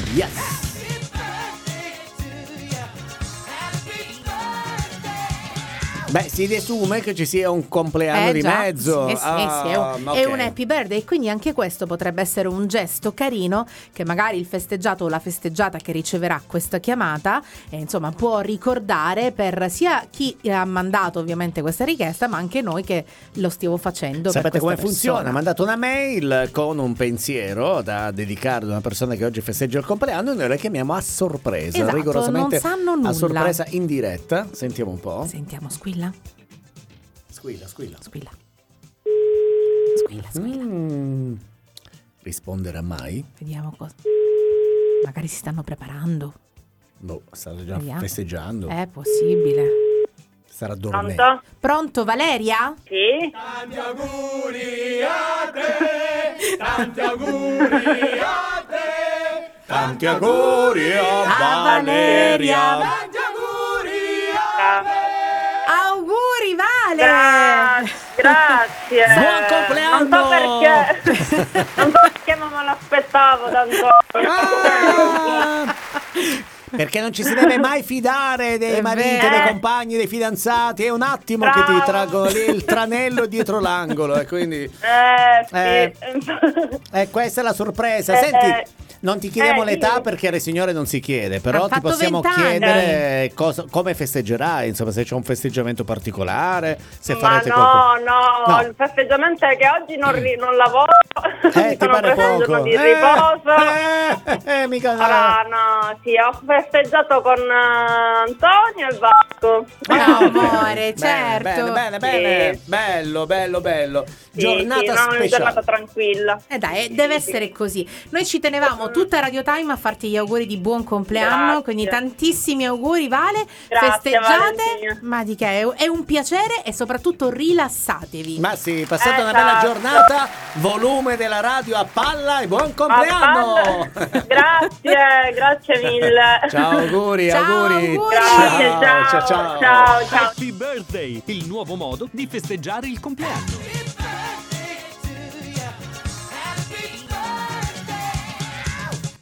Yes. Beh, si desume che ci sia un compleanno di già, mezzo. Sì, è un happy birthday, quindi anche questo potrebbe essere un gesto carino che magari il festeggiato o la festeggiata che riceverà questa chiamata insomma può ricordare per sia chi ha mandato ovviamente questa richiesta, ma anche noi che lo stiamo facendo. Sapete come funziona? Persona. Mandate una mail con un pensiero da dedicare ad una persona che oggi festeggia il compleanno e noi la chiamiamo a sorpresa, Esatto, rigorosamente non sanno nulla. a sorpresa in diretta. Sentiamo un po'. Sentiamo, squilla. Squilla. Squilla. Risponderà mai? Vediamo cosa. Magari si stanno preparando. Boh, stanno già Vediamo. festeggiando. È possibile. Sarà dormendo. Pronto? Pronto, Valeria? Sì? Tanti auguri a te, tanti auguri a te, Tanti auguri a Valeria. tanti auguri a te. Auguri, Vale! Grazie. Buon compleanno! Non so perché non me l'aspettavo tanto. Ah! Perché non ci si deve mai fidare dei È mariti, vero. dei compagni, dei fidanzati. È un attimo che ti Bravo. traggono lì il tranello dietro l'angolo e quindi Sì. questa è la sorpresa. Senti, non ti chiediamo l'età sì. perché alle signore non si chiede, però Ha ti fatto possiamo 20 anni. chiedere come festeggerai, insomma, se c'è un festeggiamento particolare, se Ma farete qualcosa. no, il festeggiamento è che oggi non lavoro, Ti sono pare preso un giorno poco? di riposo. Mica Ora no, sì, ho festeggiato con Antonio e Vasco. Amore, certo. Bene. Sì. Bello. Sì, Giornata sì, no, una speciale. giornata tranquilla. Dai, deve essere così. Noi ci tenevamo tutta Radio Time a farti gli auguri di buon compleanno, Grazie. quindi tantissimi auguri, Vale. Grazie, Festeggiate, Valentina. ma di che è un piacere e soprattutto rilassatevi. Ma sì, passate una bella Esatto. giornata, volume della radio a palla e buon compleanno! Grazie mille. Ciao, auguri. Auguri. Grazie, Ciao. ciao. Happy Birthday, il nuovo modo di festeggiare il compleanno.